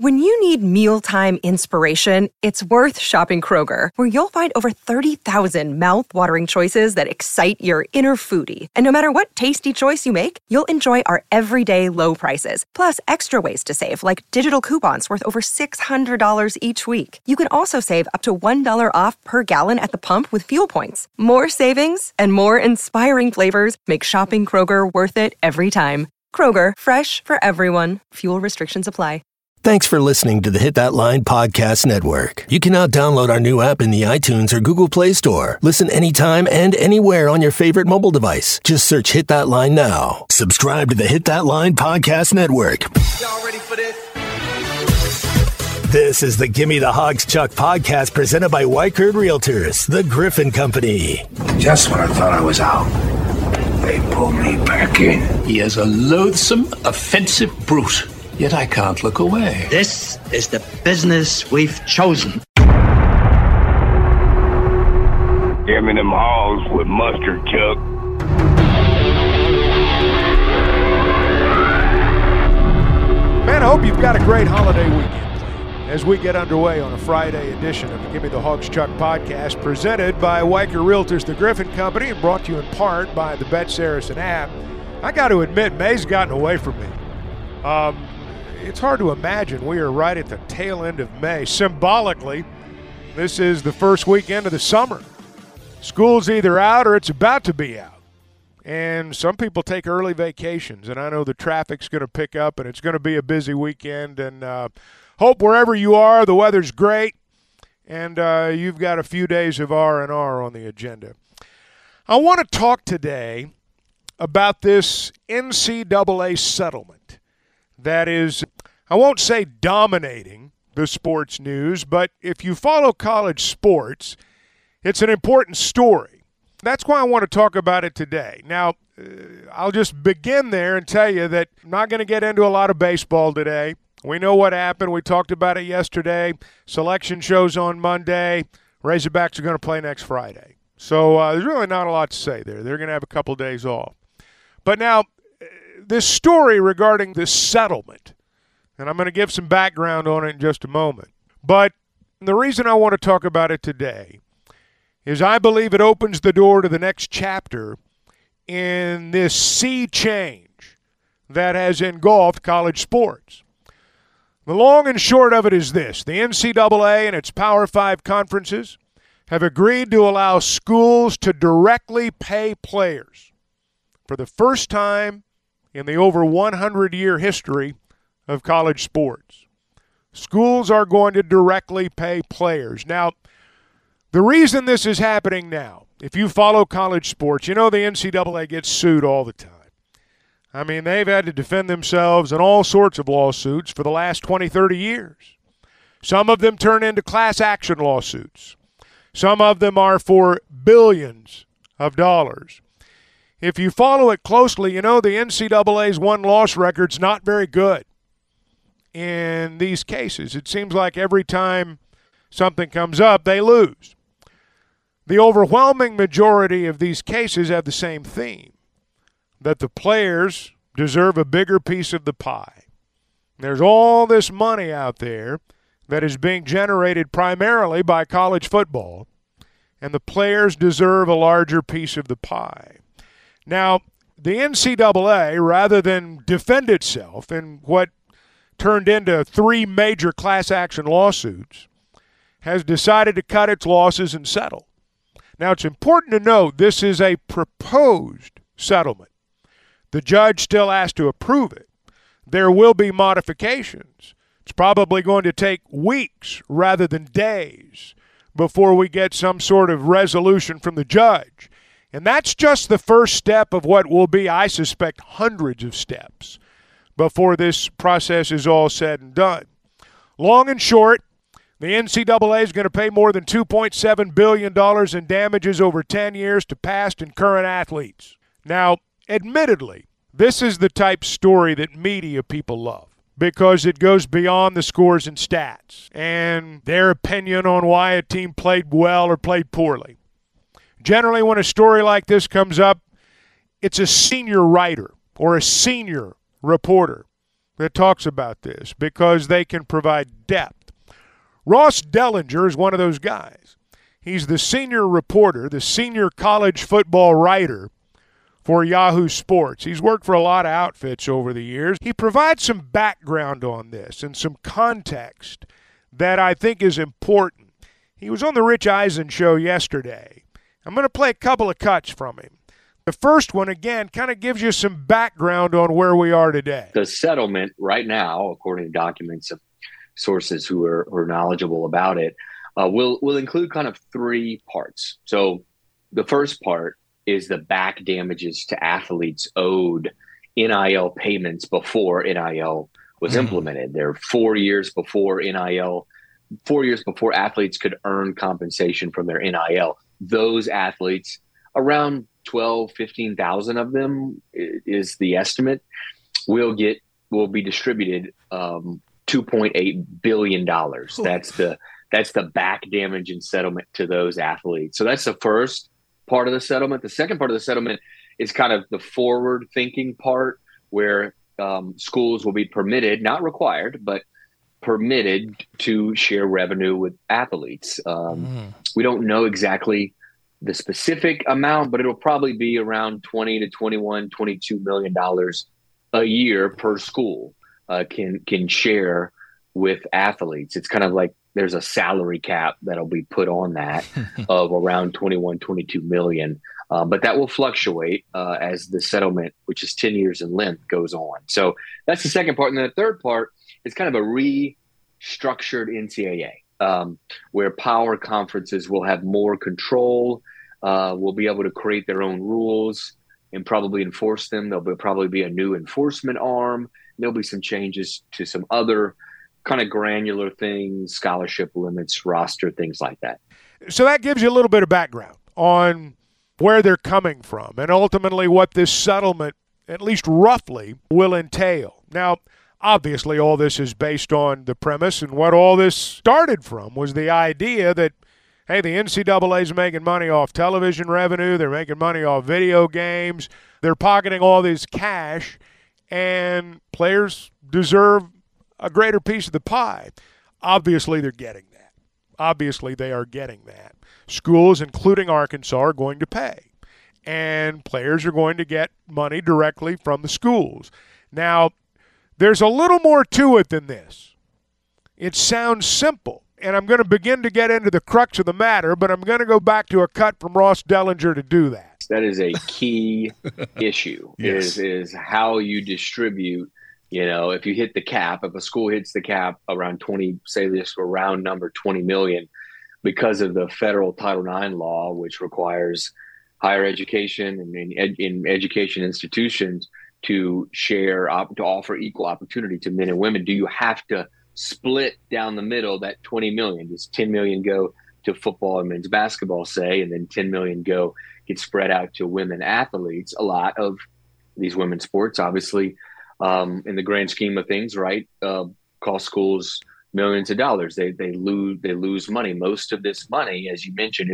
When you need mealtime inspiration, it's worth shopping Kroger, where you'll find over 30,000 mouth-watering choices that excite your inner foodie. And no matter what tasty choice you make, you'll enjoy our everyday low prices, plus extra ways to save, like digital coupons worth over $600 each week. You can also save up to $1 off per gallon at the pump with fuel points. More savings and more inspiring flavors make shopping Kroger worth it every time. Kroger, fresh for everyone. Fuel restrictions apply. Thanks for listening to the Hit That Line Podcast Network. You can now download our new app in the iTunes or Google Play Store. Listen anytime and anywhere on your favorite mobile device. Just search Hit That Line now. Subscribe to the Hit That Line Podcast Network. Y'all ready for this? This is the Gimme the Hogs Chuck podcast presented by Weichert Realtors, the Griffin Company. Just when I thought I was out, they pulled me back in. He is a loathsome, offensive brute. Yet I can't look away. This is the business we've chosen. Give me them hogs with mustard, Chuck. Man, I hope you've got a great holiday weekend planned as we get underway on a Friday edition of the Gimme the Hogs Chuck podcast, presented by Weichert Realtors, the Griffin Company, and brought to you in part by the Bet Saracen app. I got to admit, May's gotten away from me. It's hard to imagine we are right at the tail end of May. Symbolically, this is the first weekend of the summer. School's either out or it's about to be out. And some people take early vacations, and I know the traffic's going to pick up, and it's going to be a busy weekend. And hope wherever you are, the weather's great, and you've got a few days of R&R on the agenda. I want to talk today about this NCAA settlement that is, I won't say dominating the sports news, but if you follow college sports, it's an important story. That's why I want to talk about it today. Now, I'll just begin there and tell you that I'm not going to get into a lot of baseball today. We know what happened. We talked about it yesterday. Selection shows on Monday. Razorbacks are going to play next Friday. So there's really not a lot to say there. They're going to have a couple days off. But now, this story regarding this settlement, and I'm going to give some background on it in just a moment. But the reason I want to talk about it today is I believe it opens the door to the next chapter in this sea change that has engulfed college sports. The long and short of it is this. The NCAA and its Power 5 conferences have agreed to allow schools to directly pay players for the first time in the over 100-year history of college sports. Schools are going to directly pay players. Now, the reason this is happening now, if you follow college sports, you know the NCAA gets sued all the time. I mean, they've had to defend themselves in all sorts of lawsuits for the last 20, 30 years. Some of them turn into class action lawsuits. Some of them are for billions of dollars. If you follow it closely, you know the NCAA's win-loss record's not very good in these cases. It seems like every time something comes up, they lose. The overwhelming majority of these cases have the same theme, that the players deserve a bigger piece of the pie. There's all this money out there that is being generated primarily by college football, and the players deserve a larger piece of the pie. Now, the NCAA, rather than defend itself in what turned into 3 major class action lawsuits, has decided to cut its losses and settle. Now, it's important to note this is a proposed settlement. The judge still has to approve it. There will be modifications. It's probably going to take weeks rather than days before we get some sort of resolution from the judge. And that's just the first step of what will be, I suspect, hundreds of steps before this process is all said and done. Long and short, the NCAA is going to pay more than $2.7 billion in damages over 10 years to past and current athletes. Now, admittedly, this is the type story that media people love because it goes beyond the scores and stats and their opinion on why a team played well or played poorly. Generally, when a story like this comes up, it's a senior writer or a senior reporter that talks about this because they can provide depth. Ross Dellinger is one of those guys. He's the senior reporter, the senior college football writer for Yahoo Sports. He's worked for a lot of outfits over the years. He provides some background on this and some context that I think is important. He was on the Rich Eisen show yesterday. I'm going to play a couple of cuts from him. The first one, again, kind of gives you some background on where we are today. The settlement right now, according to documents of sources who are knowledgeable about it, will include kind of three parts. So the first part is the back damages to athletes owed NIL payments before NIL was implemented. They're 4 years before NIL, 4 years before athletes could earn compensation from their NIL. Those athletes, around 15,000 of them is the estimate, will be distributed $2.8 billion. That's the back damage and settlement to those athletes. So that's the first part of the settlement. The second part of the settlement is kind of the forward thinking part where schools will be permitted, not required, but permitted to share revenue with athletes. We don't know exactly the specific amount, but it'll probably be around $20 to $21, $22 million a year per school can share with athletes. It's kind of like there's a salary cap that'll be put on that of around 21, 22 million. But that will fluctuate as the settlement, which is 10 years in length, goes on. So that's the second part. And then the third part is kind of a restructured NCAA, where power conferences will have more control, will be able to create their own rules and probably enforce them. There'll probably be a new enforcement arm. There'll be some changes to some other kind of granular things, scholarship limits, roster, things like that. So that gives you a little bit of background on where they're coming from and ultimately what this settlement, at least roughly, will entail. Now, obviously, all this is based on the premise, and what all this started from was the idea that, hey, the NCAA is making money off television revenue, they're making money off video games, they're pocketing all this cash, and players deserve a greater piece of the pie. Obviously, they're getting that. Obviously, they are getting that. Schools, including Arkansas, are going to pay, and players are going to get money directly from the schools. Now, there's a little more to it than this. It sounds simple, and I'm going to begin to get into the crux of the matter, but I'm going to go back to a cut from Ross Dellinger to do that. That is a key issue, yes. is how you distribute. You know, if you hit the cap, if a school hits the cap around 20, say this round number 20 million, because of the federal Title IX law, which requires higher education and in education institutions to share, to offer equal opportunity to men and women, do you have to split down the middle that 20 million? Does 10 million go to football and men's basketball, say, and then 10 million get spread out to women athletes? A lot of these women's sports, obviously, in the grand scheme of things, right, cost schools millions of dollars. They lose money. Most of this money, as you mentioned,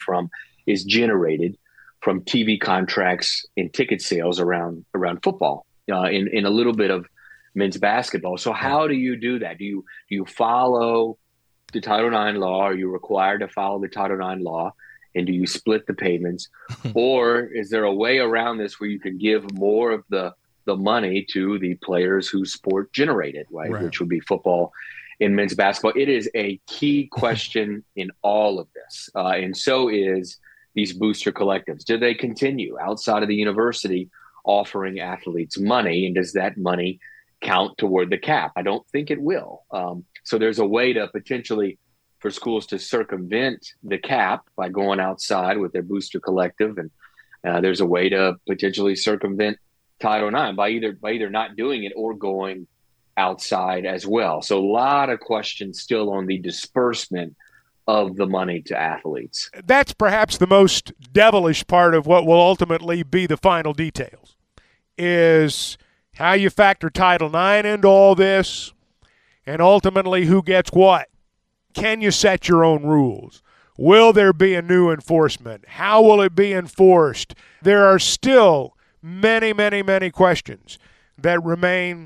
is generated from TV contracts and ticket sales around football, in a little bit of men's basketball. So how do you do that? Do you follow the Title IX law? Are you required to follow the Title IX law? And do you split the payments? Or is there a way around this where you can give more of the money to the players whose sport generated, right? Which would be football and men's basketball. It is a key question in all of this. And so is these booster collectives. Do they continue outside of the university offering athletes money? And does that money count toward the cap? I don't think it will. So there's a way to potentially for schools to circumvent the cap by going outside with their booster collective. And there's a way to potentially circumvent Title IX by either not doing it or going outside as well. So a lot of questions still on the disbursement of the money to athletes. That's perhaps the most devilish part of what will ultimately be the final details, is how you factor Title IX into all this and ultimately who gets what. Can you set your own rules? Will there be a new enforcement? How will it be enforced? There are still many, many, many questions that remain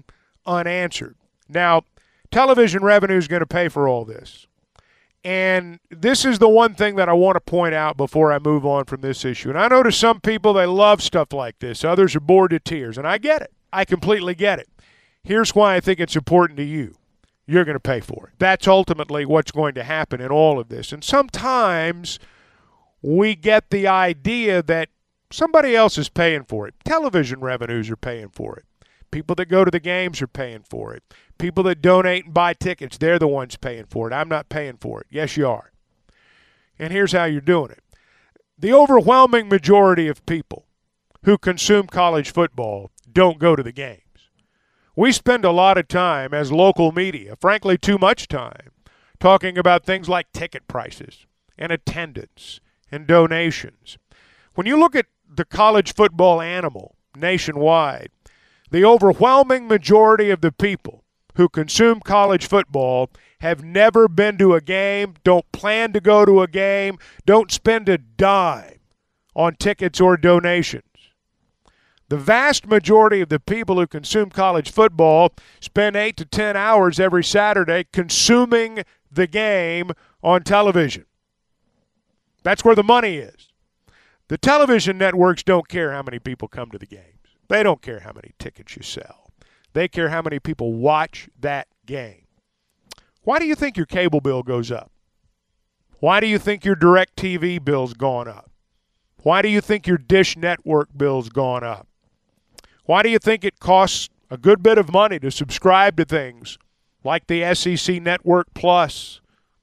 unanswered. Now, television revenue is going to pay for all this. And this is the one thing that I want to point out before I move on from this issue. And I know to some people, they love stuff like this. Others are bored to tears. And I get it. I completely get it. Here's why I think it's important to you. You're going to pay for it. That's ultimately what's going to happen in all of this. And sometimes we get the idea that somebody else is paying for it. Television revenues are paying for it. People that go to the games are paying for it. People that donate and buy tickets, they're the ones paying for it. I'm not paying for it. Yes, you are. And here's how you're doing it. The overwhelming majority of people who consume college football don't go to the games. We spend a lot of time as local media, frankly too much time, talking about things like ticket prices and attendance and donations. When you look at the college football animal nationwide, the overwhelming majority of the people who consume college football have never been to a game, don't plan to go to a game, don't spend a dime on tickets or donations. The vast majority of the people who consume college football spend 8 to 10 hours every Saturday consuming the game on television. That's where the money is. The television networks don't care how many people come to the games. They don't care how many tickets you sell. They care how many people watch that game. Why do you think your cable bill goes up? Why do you think your DirecTV bill's gone up? Why do you think your Dish Network bill's gone up? Why do you think it costs a good bit of money to subscribe to things like the SEC Network Plus?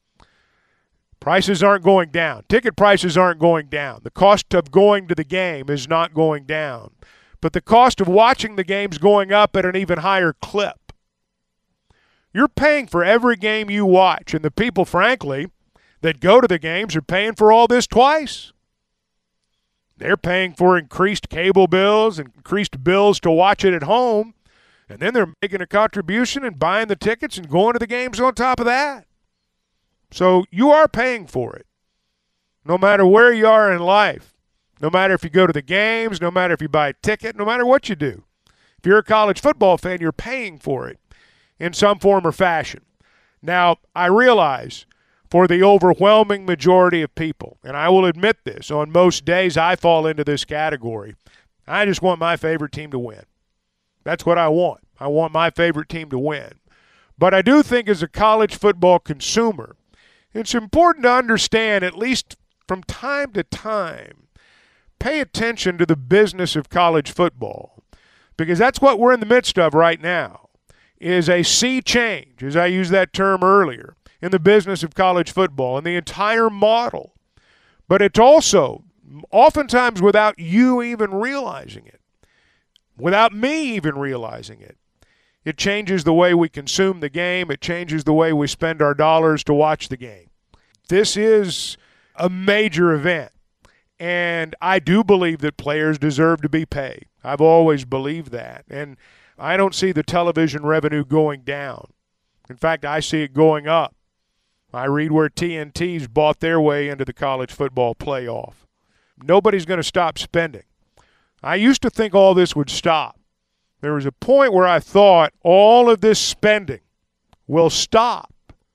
Prices aren't going down. Ticket prices aren't going down. The cost of going to the game is not going down. But the cost of watching the game's going up at an even higher clip. You're paying for every game you watch, and the people, frankly, that go to the games are paying for all this twice. They're paying for increased cable bills, increased bills to watch it at home, and then they're making a contribution and buying the tickets and going to the games on top of that. So you are paying for it, no matter where you are in life. No matter if you go to the games, no matter if you buy a ticket, no matter what you do. If you're a college football fan, you're paying for it in some form or fashion. Now, I realize for the overwhelming majority of people, and I will admit this, on most days I fall into this category, I just want my favorite team to win. That's what I want. I want my favorite team to win. But I do think as a college football consumer, it's important to understand, at least from time to time, pay attention to the business of college football, because that's what we're in the midst of right now, is a sea change, as I used that term earlier, in the business of college football and the entire model. But it's also, oftentimes without you even realizing it, without me even realizing it, it changes the way we consume the game. It changes the way we spend our dollars to watch the game. This is a major event. And I do believe that players deserve to be paid. I've always believed that. And I don't see the television revenue going down. In fact, I see it going up. I read where TNT's bought their way into the college football playoff. Nobody's going to stop spending. I used to think all this would stop. There was a point where I thought all of this spending will stop.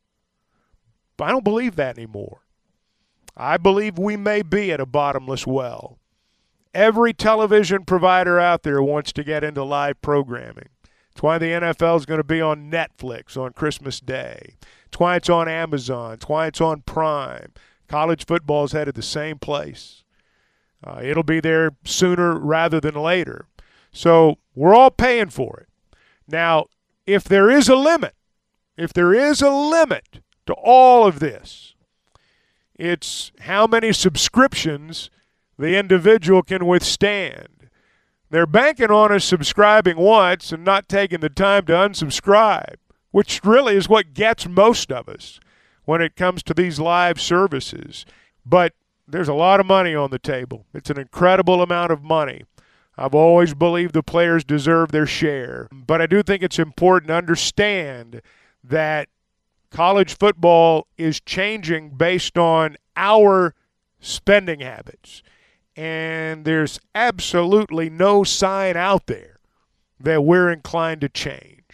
But I don't believe that anymore. I believe we may be at a bottomless well. Every television provider out there wants to get into live programming. It's why the NFL is going to be on Netflix on Christmas Day. It's why it's on Amazon. It's why it's on Prime. College football is headed the same place. It'll be there sooner rather than later. So we're all paying for it. Now, if there is a limit to all of this, it's how many subscriptions the individual can withstand. They're banking on us subscribing once and not taking the time to unsubscribe, which really is what gets most of us when it comes to these live services. But there's a lot of money on the table. It's an incredible amount of money. I've always believed the players deserve their share. But I do think it's important to understand that college football is changing based on our spending habits. And there's absolutely no sign out there that we're inclined to change.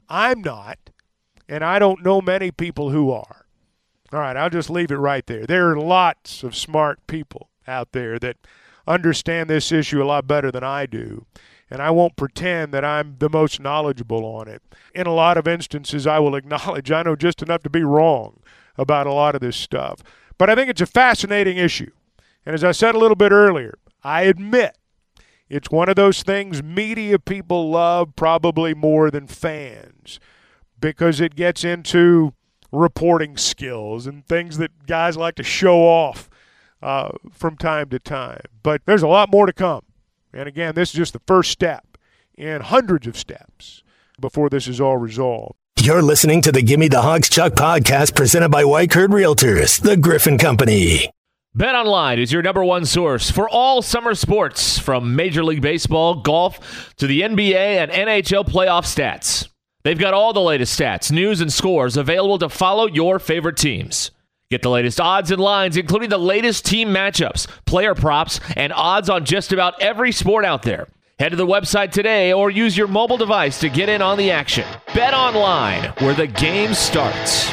I'm not, and I don't know many people who are. All right, I'll just leave it right there. There are lots of smart people out there that understand this issue a lot better than I do, and I won't pretend that I'm the most knowledgeable on it. In a lot of instances, I will acknowledge I know just enough to be wrong about a lot of this stuff. But I think it's a fascinating issue. And as I said a little bit earlier, I admit it's one of those things media people love probably more than fans because it gets into reporting skills and things that guys like to show off from time to time. But there's a lot more to come. And again, this is just the first step in hundreds of steps before this is all resolved. You're listening to the Gimme the Hogs Chuck podcast presented by Weichert Realtors, the Griffin Company. BetOnline is your number one source for all summer sports, from Major League Baseball, golf, to the NBA and NHL playoff stats. They've got all the latest stats, news, and scores available to follow your favorite teams. Get the latest odds and lines, including the latest team matchups, player props, and odds on just about every sport out there. Head to the website today or use your mobile device to get in on the action. BetOnline, where the game starts.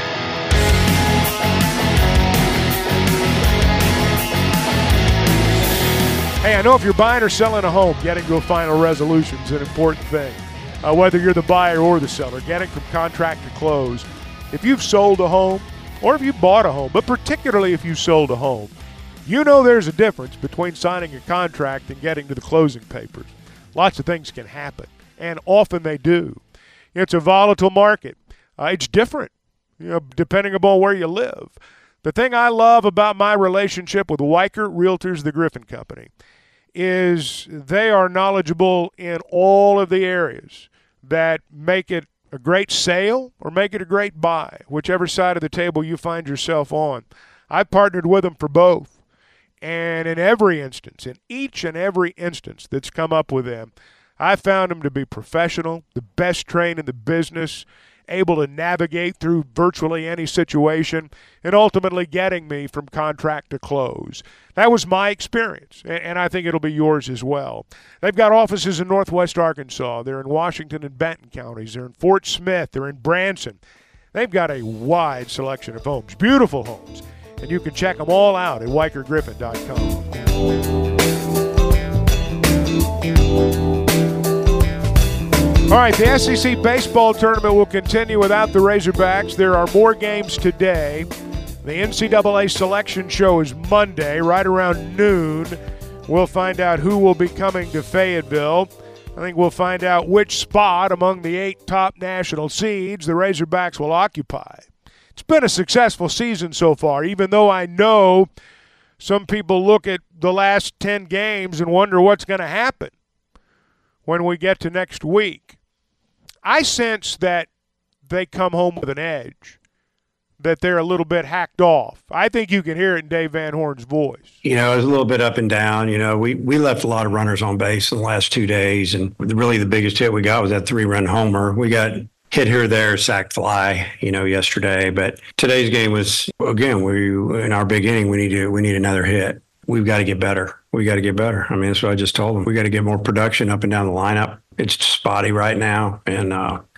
Hey, I know if you're buying or selling a home, getting to a final resolution is an important thing. Whether you're the buyer or the seller, getting from contract to close. If you've sold a home, or if you bought a home, but particularly if you sold a home, you know there's a difference between signing a contract and getting to the closing papers. Lots of things can happen, and often they do. It's a volatile market. It's different, depending upon where you live. The thing I love about my relationship with Weichert Realtors, the Griffin Company, is they are knowledgeable in all of the areas that make it a great sale or make it a great buy, whichever side of the table you find yourself on. I've partnered with them for both. And in every instance, in each and every instance that's come up with them, I found them to be professional, the best trained in the business, able to navigate through virtually any situation, and ultimately getting me from contract to close. That was my experience, and I think it'll be yours as well. They've got offices in Northwest Arkansas. They're in Washington and Benton counties. They're in Fort Smith. They're in Branson. They've got a wide selection of homes, beautiful homes, and you can check them all out at WeichertGriffin.com. All right, the SEC baseball tournament will continue without the Razorbacks. There are more games today. The NCAA selection show is Monday, right around noon. We'll find out who will be coming to Fayetteville. I think we'll find out which spot among the 8 top national seeds the Razorbacks will occupy. It's been a successful season so far, even though I know some people look at the last 10 games and wonder what's going to happen when we get to next week. I sense that they come home with an edge, that they're a little bit hacked off. I think you can hear it in Dave Van Horn's voice. It was a little bit up and down. We left a lot of runners on base in the last 2 days, and really the biggest hit we got was that 3-run homer. We got hit here or there, sacked fly, yesterday. But today's game was, again, in our big inning, we need another hit. We've got to get better. That's what I just told them. We got to get more production up and down the lineup. It's spotty right now. And,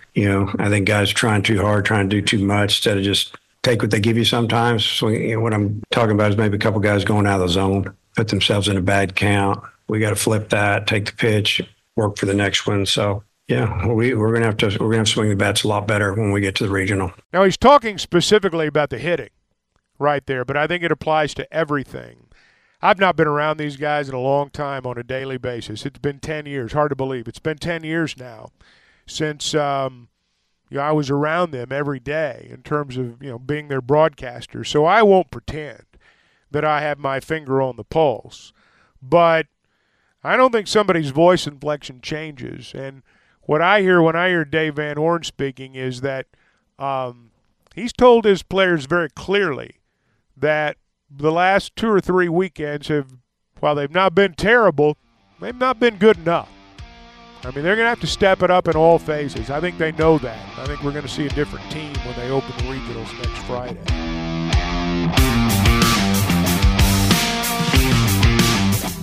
I think guys are trying too hard, trying to do too much instead of just take what they give you sometimes. So, what I'm talking about is maybe a couple guys going out of the zone, put themselves in a bad count. We got to flip that, take the pitch, work for the next one. So, yeah, we're gonna have to swing the bats a lot better when we get to the regional. Now, he's talking specifically about the hitting right there, but I think it applies to everything. I've not been around these guys in a long time on a daily basis. It's been 10 years. Hard to believe. It's been 10 years now since I was around them every day in terms of being their broadcaster. So I won't pretend that I have my finger on the pulse. But I don't think somebody's voice inflection changes. And what I hear when I hear Dave Van Horn speaking is that he's told his players very clearly that the last 2 or 3 weekends while they've not been terrible, they've not been good enough. They're going to have to step it up in all phases. I think they know that. I think we're going to see a different team when they open the regionals next Friday.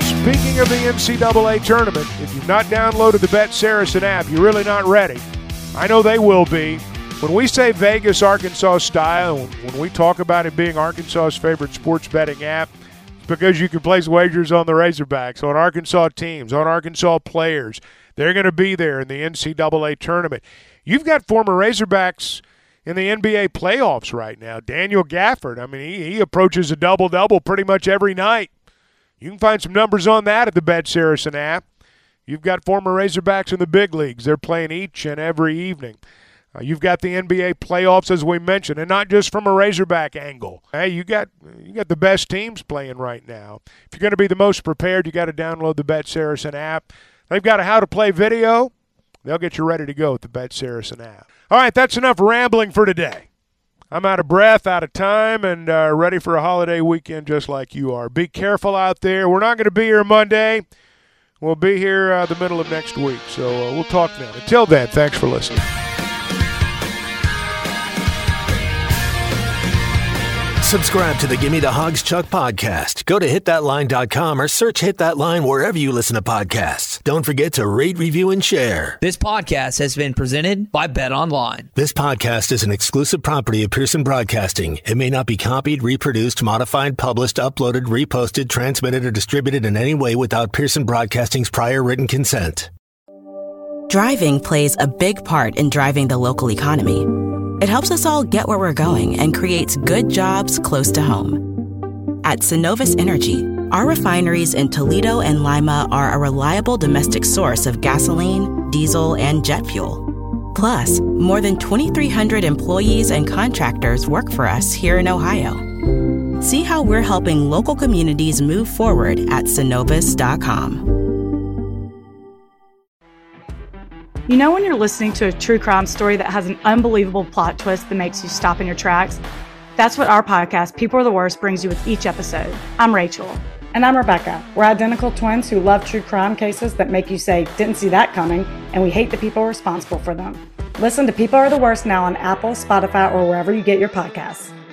Speaking of the NCAA tournament, if you've not downloaded the Bet Saracen app, you're really not ready. I know they will be. When we say Vegas, Arkansas style, when we talk about it being Arkansas's favorite sports betting app, it's because you can place wagers on the Razorbacks, on Arkansas teams, on Arkansas players. They're going to be there in the NCAA tournament. You've got former Razorbacks in the NBA playoffs right now. Daniel Gafford, I mean, he approaches a double-double pretty much every night. You can find some numbers on that at the Bet Saracen app. You've got former Razorbacks in the big leagues. They're playing each and every evening. You've got the NBA playoffs, as we mentioned, and not just from a Razorback angle. Hey, you got the best teams playing right now. If you're going to be the most prepared, you got to download the Bet Saracen app. They've got a how-to-play video. They'll get you ready to go with the Bet Saracen app. All right, that's enough rambling for today. I'm out of breath, out of time, and ready for a holiday weekend just like you are. Be careful out there. We're not going to be here Monday. We'll be here the middle of next week, so we'll talk then. Until then, thanks for listening. Subscribe to the Gimme the Hogs Chuck podcast. Go to hitthatline.com or search Hit That Line wherever you listen to podcasts. Don't forget to rate, review, and share. This podcast has been presented by BetOnline. This podcast is an exclusive property of Pearson Broadcasting. It may not be copied, reproduced, modified, published, uploaded, reposted, transmitted, or distributed in any way without Pearson Broadcasting's prior written consent. Driving plays a big part in driving the local economy. It helps us all get where we're going and creates good jobs close to home. At Synovus Energy, our refineries in Toledo and Lima are a reliable domestic source of gasoline, diesel, and jet fuel. Plus, more than 2,300 employees and contractors work for us here in Ohio. See how we're helping local communities move forward at Synovus.com. You know when you're listening to a true crime story that has an unbelievable plot twist that makes you stop in your tracks? That's what our podcast, People Are the Worst, brings you with each episode. I'm Rachel. And I'm Rebecca. We're identical twins who love true crime cases that make you say, didn't see that coming, and we hate the people responsible for them. Listen to People Are the Worst now on Apple, Spotify, or wherever you get your podcasts.